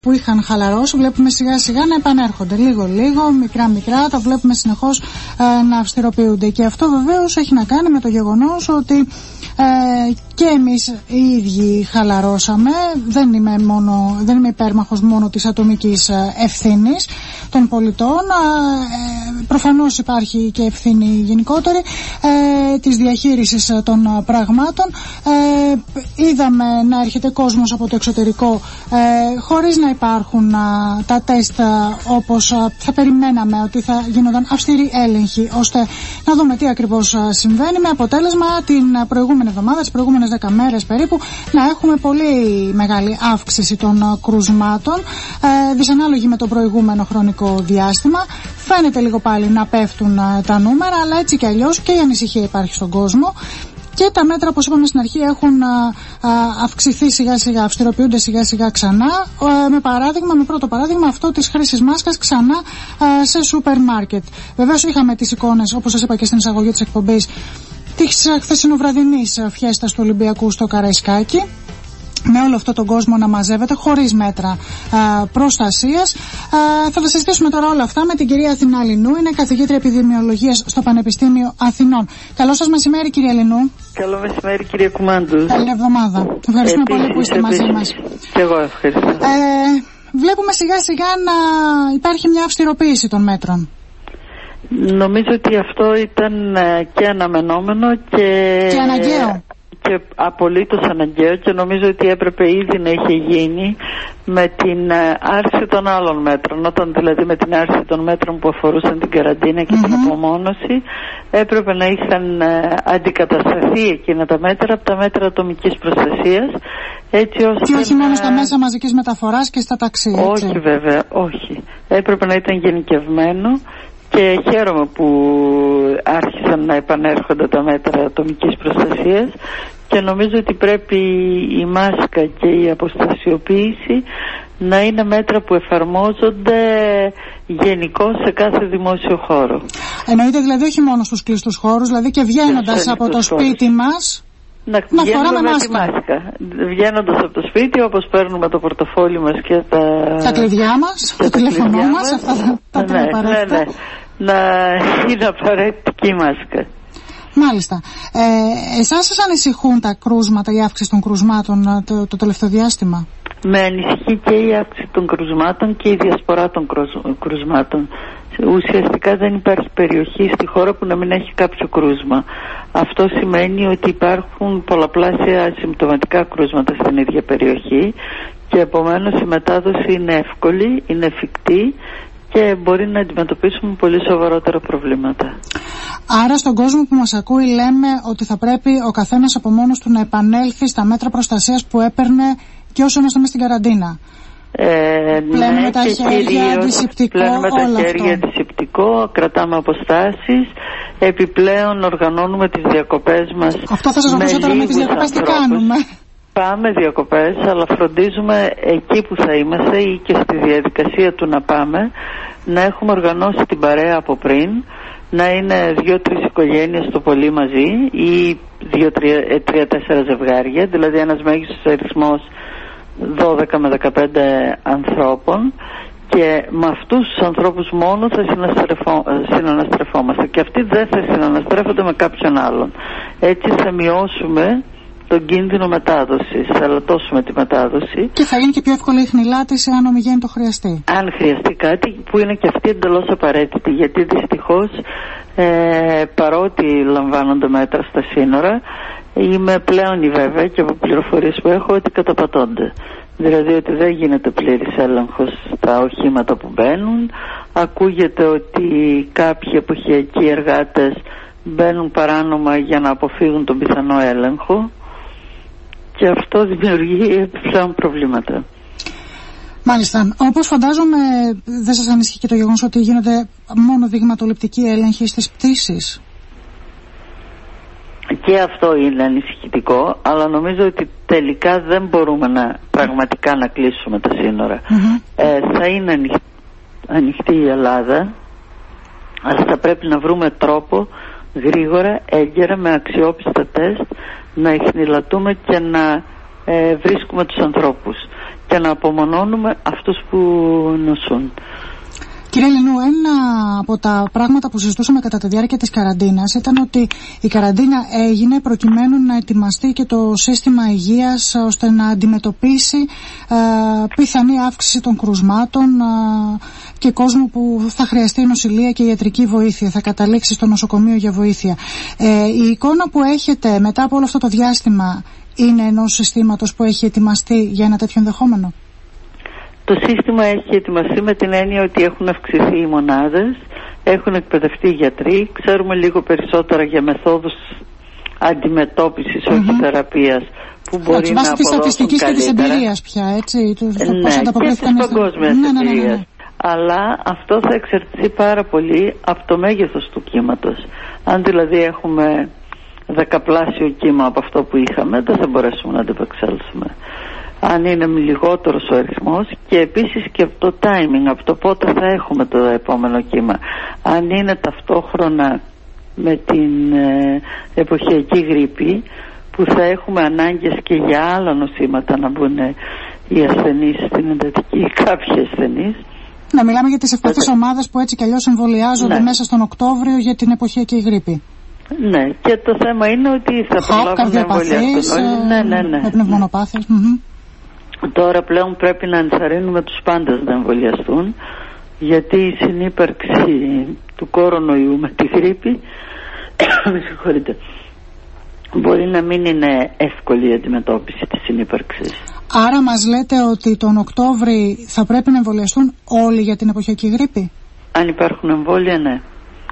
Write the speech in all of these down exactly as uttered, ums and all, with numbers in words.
που είχαν χαλαρώσει, βλέπουμε σιγά σιγά να επανέρχονται λίγο λίγο, μικρά μικρά, τα βλέπουμε συνεχώς ε, να αυστηροποιούνται, και αυτό βεβαίως έχει να κάνει με το γεγονός ότι ε, και εμείς οι ίδιοι χαλαρώσαμε. Δεν είμαι, μόνο, δεν είμαι υπέρμαχος μόνο της ατομικής ευθύνης των πολιτών, ε, προφανώς υπάρχει και ευθύνη γενικότερη ε, της διαχείρισης των πραγμάτων. Ε, είδαμε να έρχεται κόσμος από το εξωτερικό ε, χωρίς να υπάρχουν α, τα τεστ α, όπως α, θα περιμέναμε ότι θα γίνονταν αυστηροί έλεγχοι, ώστε να δούμε τι ακριβώς α, συμβαίνει, με αποτέλεσμα την προηγούμενη εβδομάδα, τις προηγούμενες δέκα μέρες περίπου, να έχουμε πολύ μεγάλη αύξηση των α, κρουσμάτων, ε, δυσανάλογη με το προηγούμενο χρονικό διάστημα. Φαίνεται λίγο πάλι να πέφτουν α, τα νούμερα, αλλά έτσι κι αλλιώς και η ανησυχία υπάρχει στον κόσμο. Και τα μέτρα, όπως είπαμε στην αρχή, έχουν α, α, αυξηθεί σιγά σιγά, αυστηροποιούνται σιγά σιγά ξανά. Α, με παράδειγμα, με πρώτο παράδειγμα αυτό της χρήσης μάσκας ξανά α, σε σούπερ μάρκετ. Βεβαίως είχαμε τις εικόνες, όπως σας είπα και στην εισαγωγή της εκπομπής, της χθεσινοβραδινής φιέστας του Ολυμπιακού στο Καραϊσκάκι, με όλο αυτό τον κόσμο να μαζεύεται χωρίς μέτρα α, προστασίας. Α, θα τα συζητήσουμε τώρα όλα αυτά με την κυρία Αθηνά Λινού, είναι καθηγήτρια επιδημιολογίας στο Πανεπιστήμιο Αθηνών. Καλό σας μεσημέρι, κυρία Λινού. Καλό μεσημέρι, κυρία Κουμάντου. Καλή εβδομάδα. Ευχαριστούμε επίσης, πολύ που είστε επίσης, μαζί μας. Και εγώ ευχαριστώ. Ε, βλέπουμε σιγά σιγά να υπάρχει μια αυστηροποίηση των μέτρων. Νομίζω ότι αυτό ήταν και αναμενόμενο και, και αναγκαίο. Και απολύτως αναγκαίο, και νομίζω ότι έπρεπε ήδη να είχε γίνει με την άρση των άλλων μέτρων. Όταν δηλαδή με την άρση των μέτρων που αφορούσαν την καραντίνα και mm-hmm. την απομόνωση, έπρεπε να είχαν αντικατασταθεί εκείνα τα μέτρα από τα μέτρα ατομικής προστασίας, έτσι ώστε και όχι να... μόνο στα μέσα μαζικής μεταφοράς και στα ταξί, έτσι. Όχι βέβαια, όχι. Έπρεπε να ήταν γενικευμένο. Και χαίρομαι που άρχισαν να επανέρχονται τα μέτρα ατομικής προστασίας, και νομίζω ότι πρέπει η μάσκα και η αποστασιοποίηση να είναι μέτρα που εφαρμόζονται γενικώς σε κάθε δημόσιο χώρο. Εννοείται δηλαδή όχι μόνο στους κλειστούς χώρους, δηλαδή και βγαίνοντας από το σπίτι μας να, να φοράμε με μάσκα. μάσκα. Βγαίνοντας από το σπίτι, όπως παίρνουμε το πορτοφόλι μας και τα, τα κλειδιά μας, το τηλέφωνο μας, αυτά τα ναι, ναι, ναι. Να είναι απαραίτητη η μάσκα. Μάλιστα. Ε, εσάς σας ανησυχούν τα κρούσματα, η αύξηση των κρουσμάτων το, το τελευταίο διάστημα? Με ανησυχεί και η αύξηση των κρουσμάτων και η διασπορά των κρουσμάτων. Ουσιαστικά δεν υπάρχει περιοχή στη χώρα που να μην έχει κάποιο κρούσμα. Αυτό σημαίνει ότι υπάρχουν πολλαπλάσια συμπτωματικά κρούσματα στην ίδια περιοχή, και επομένως η μετάδοση είναι εύκολη, είναι εφικτή και μπορεί να αντιμετωπίσουμε πολύ σοβαρότερα προβλήματα. Άρα στον κόσμο που μας ακούει λέμε ότι θα πρέπει ο καθένας από μόνος του να επανέλθει στα μέτρα προστασίας που έπαιρνε και όσο είμαστε μες στην καραντίνα. Ε, πλένουμε ναι, τα χέρια, αντισηπτικό, πλένουμε τα όλο χέρια, αυτό. αντισηπτικό, κρατάμε αποστάσεις, επιπλέον οργανώνουμε τις διακοπές μας. Αυτό θα σας ρωτήσω τώρα με τις διακοπές τι κάνουμε. Πάμε διακοπές, αλλά φροντίζουμε εκεί που θα είμαστε ή και στη διαδικασία του να πάμε να έχουμε οργανώσει την παρέα από πριν, να είναι δύο-τρεις οικογένειες το πολύ μαζί ή δύο-τρία-τέσσερα ζευγάρια, δηλαδή ένας μέγιστος αριθμός δώδεκα με δεκαπέντε ανθρώπων, και με αυτούς τους ανθρώπους μόνο θα συναναστρεφόμαστε, και αυτοί δεν θα συναναστρέφονται με κάποιον άλλον. Έτσι θα μειώσουμε τον κίνδυνο μετάδοσης, θα λατώσουμε τη μετάδοση. Και θα γίνει και πιο εύκολη η χνηλάτιση αν ομιγένει το χρειαστεί. Αν χρειαστεί κάτι, που είναι και αυτή εντελώς απαραίτητη, γιατί δυστυχώς ε, παρότι λαμβάνονται μέτρα στα σύνορα, είμαι πλέον η βέβαια και από πληροφορίες που έχω ότι καταπατώνται. Δηλαδή ότι δεν γίνεται πλήρης έλεγχος στα οχήματα που μπαίνουν. Ακούγεται ότι κάποιοι εποχιακοί εργάτες μπαίνουν παράνομα για να αποφύγουν τον πιθανό έλεγχο, και αυτό δημιουργεί επιπλέον προβλήματα. Μάλιστα. Όπως φαντάζομαι δεν σας ανησυχεί και το γεγονός ότι γίνονται μόνο δειγματοληπτικοί έλεγχοι στις πτήσεις? Και αυτό είναι ανησυχητικό, αλλά νομίζω ότι τελικά δεν μπορούμε να πραγματικά να κλείσουμε τα σύνορα. Mm-hmm. Ε, θα είναι ανοιχτή, ανοιχτή η Ελλάδα, αλλά θα πρέπει να βρούμε τρόπο γρήγορα, έγκαιρα, με αξιόπιστα τεστ, να εχνηλατούμε και να ε, βρίσκουμε τους ανθρώπους. και να απομονώνουμε αυτούς που νοσούν. Κύριε Λινού, ένα από τα πράγματα που συζητούσαμε κατά τη διάρκεια της καραντίνας ήταν ότι η καραντίνα έγινε προκειμένου να ετοιμαστεί και το σύστημα υγείας ώστε να αντιμετωπίσει ε, πιθανή αύξηση των κρουσμάτων ε, και κόσμο που θα χρειαστεί νοσηλεία και ιατρική βοήθεια, θα καταλήξει στο νοσοκομείο για βοήθεια. Ε, η εικόνα που έχετε μετά από όλο αυτό το διάστημα είναι ενός συστήματος που έχει ετοιμαστεί για ένα τέτοιο ενδεχόμενο? Το σύστημα έχει ετοιμαστεί με την έννοια ότι έχουν αυξηθεί οι μονάδες, έχουν εκπαιδευτεί οι γιατροί, ξέρουμε λίγο περισσότερα για μεθόδους αντιμετώπισης, mm-hmm. όχι θεραπείας, που μπορεί έτσι, να αποδώσουν καλύτερα. Βάσει της στατιστικής και της εμπειρίας πια, έτσι, το, ναι, πώς ανταποκρίθηκαν και της παγκόσμιας ναι, εμπειρίας. Ναι, ναι, ναι, ναι. Αλλά αυτό θα εξαρτηθεί πάρα πολύ από το μέγεθος του κύματος. Αν δηλαδή έχουμε δεκαπλάσιο κύμα από αυτό που είχαμε, δεν θα μπορέσουμε να αντιπεξέλθουμε. Αν είναι λιγότερος ο αριθμός, και επίσης και από το timing, από το πότε θα έχουμε το επόμενο κύμα. Αν είναι ταυτόχρονα με την ε, εποχιακή γρίπη, που θα έχουμε ανάγκες και για άλλα νοσήματα να μπουν οι ασθενείς στην εντατική, κάποιοι ασθενείς. Να μιλάμε για τις ευπαθείς ομάδες που έτσι κι αλλιώς εμβολιάζονται ναι. μέσα στον Οκτώβριο για την εποχιακή γρίπη. Ναι, και το θέμα είναι ότι θα προλάβουν να εμβολιαστούν όλοι. Ναι, ναι, ναι. Με πνευμονοπάθειες. Mm-hmm. Τώρα πλέον πρέπει να ενθαρρύνουμε τους πάντες να εμβολιαστούν, γιατί η συνύπαρξη του κορονοϊού με τη γρίπη με συγχωρείτε, μπορεί να μην είναι εύκολη η αντιμετώπιση της συνύπαρξης. Άρα μας λέτε ότι τον Οκτώβρη θα πρέπει να εμβολιαστούν όλοι για την εποχιακή γρίπη? Αν υπάρχουν εμβόλια, ναι.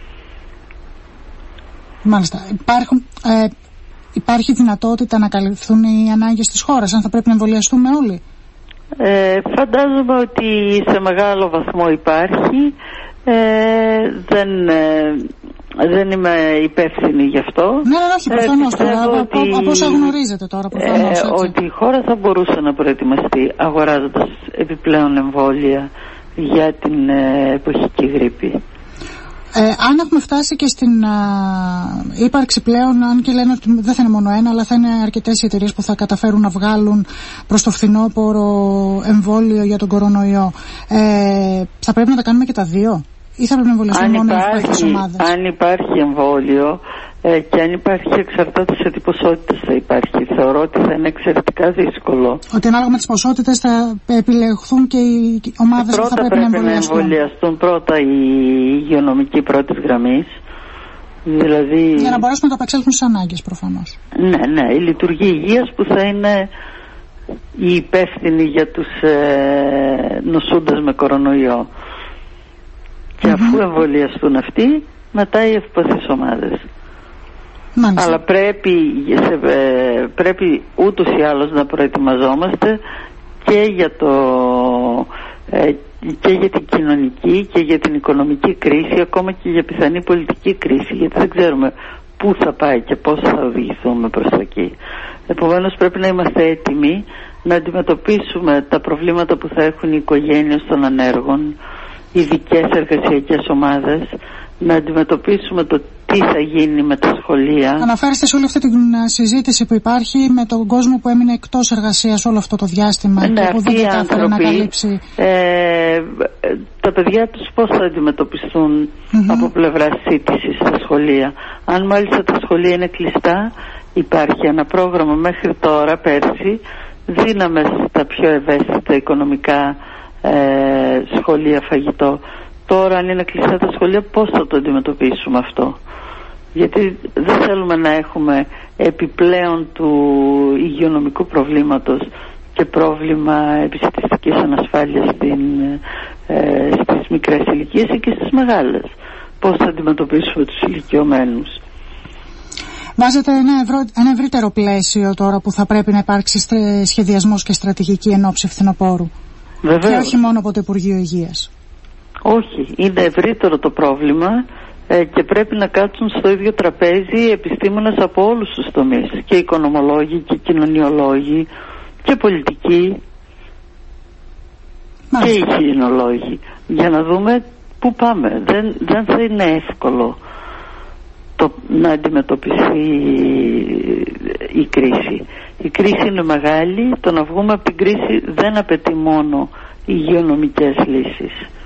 Μάλιστα. Υπάρχουν, ε, υπάρχει δυνατότητα να καλυφθούν οι ανάγκες της χώρας, αν θα πρέπει να εμβολιαστούμε όλοι? Ε, φαντάζομαι ότι σε μεγάλο βαθμό υπάρχει. Ε, δεν, ε, δεν είμαι υπεύθυνη γι' αυτό. Ναι, ναι, όχι, προφανώς. Ε, από, ότι, από όσα γνωρίζετε τώρα, προφανώς. Ε, ότι η χώρα θα μπορούσε να προετοιμαστεί αγοράζοντας επιπλέον εμβόλια για την ε, εποχική γρίπη. Ε, αν έχουμε φτάσει και στην α, ύπαρξη πλέον, αν και λένε ότι δεν θα είναι μόνο ένα, αλλά θα είναι αρκετές οι εταιρείες που θα καταφέρουν να βγάλουν προς το φθινόπωρο εμβόλιο για τον κορονοϊό, ε, θα πρέπει να τα κάνουμε και τα δύο, ή θα πρέπει να εμβολιαστούν μόνο οι ευπαθείς ομάδες? Αν υπάρχει εμβόλιο ε, και αν υπάρχει, εξαρτάται σε τι ποσότητες θα υπάρχει. Θεωρώ ότι θα είναι εξαιρετικά δύσκολο. Ότι ανάλογα με τις ποσότητες θα επιλεχθούν και οι ομάδες που θα πρέπει, πρέπει να εμβολιαστούν. να εμβολιαστούν πρώτα οι υγειονομικοί πρώτης γραμμής. Δηλαδή... Για να μπορέσουν να το απεξέλθουν στις ανάγκες, προφανώς. Ναι, ναι. Η λειτουργία υγείας που θα είναι η υπεύθυνη για τους ε, νοσούντες με κορονοϊό. Και mm-hmm. αφού εμβολιαστούν αυτοί, μετά οι ευπαθείς ομάδες. Μάλιστα. Αλλά πρέπει, ε, πρέπει ούτως ή άλλως να προετοιμαζόμαστε και για, το, ε, και για την κοινωνική και για την οικονομική κρίση, ακόμα και για πιθανή πολιτική κρίση, γιατί δεν ξέρουμε πού θα πάει και πώς θα οδηγηθούμε προς τα εκεί. Επομένως πρέπει να είμαστε έτοιμοι να αντιμετωπίσουμε τα προβλήματα που θα έχουν οι οικογένειες των ανέργων, ειδικές εργασιακές ομάδες, να αντιμετωπίσουμε το τι θα γίνει με τα σχολεία. Αναφέρεστε σε όλη αυτή την συζήτηση που υπάρχει με τον κόσμο που έμεινε εκτός εργασίας όλο αυτό το διάστημα, ναι, και που δεν κατάφερε να καλύψει. Ε, τα παιδιά τους πώς θα αντιμετωπιστούν mm-hmm. από πλευράς σύντησης στα σχολεία? Αν μάλιστα τα σχολεία είναι κλειστά, υπάρχει ένα πρόγραμμα μέχρι τώρα, πέρσι, δίναμε στα πιο ευαίσθητα οικονομικά ε, σχολεία φαγητό. Τώρα αν είναι κλειστά τα σχολεία, πώς θα το αντιμετωπίσουμε αυτό? Γιατί δεν θέλουμε να έχουμε επιπλέον του υγειονομικού προβλήματος και πρόβλημα επιστημιστικής ανασφάλειας στην, ε, στις μικρές ηλικίες ή και στις μεγάλες. Πώς θα αντιμετωπίσουμε τους ηλικιωμένους? Βάζετε ένα, ευρώ, ένα ευρύτερο πλαίσιο τώρα που θα πρέπει να υπάρξει σχεδιασμός και στρατηγική εν ώψη φθινοπόρου. Βεβαίως. Και όχι μόνο από το Υπουργείο Υγείας. Όχι, είναι ευρύτερο το πρόβλημα ε, και πρέπει να κάτσουν στο ίδιο τραπέζι επιστήμονες από όλους τους τομείς, και οικονομολόγοι και κοινωνιολόγοι και πολιτικοί. Μάλιστα. Και υγιεινολόγοι, για να δούμε πού πάμε. Δεν, δεν θα είναι εύκολο. το, να αντιμετωπιστεί η κρίση. Η κρίση είναι μεγάλη, το να βγούμε από την κρίση δεν απαιτεί μόνο υγειονομικές λύσεις.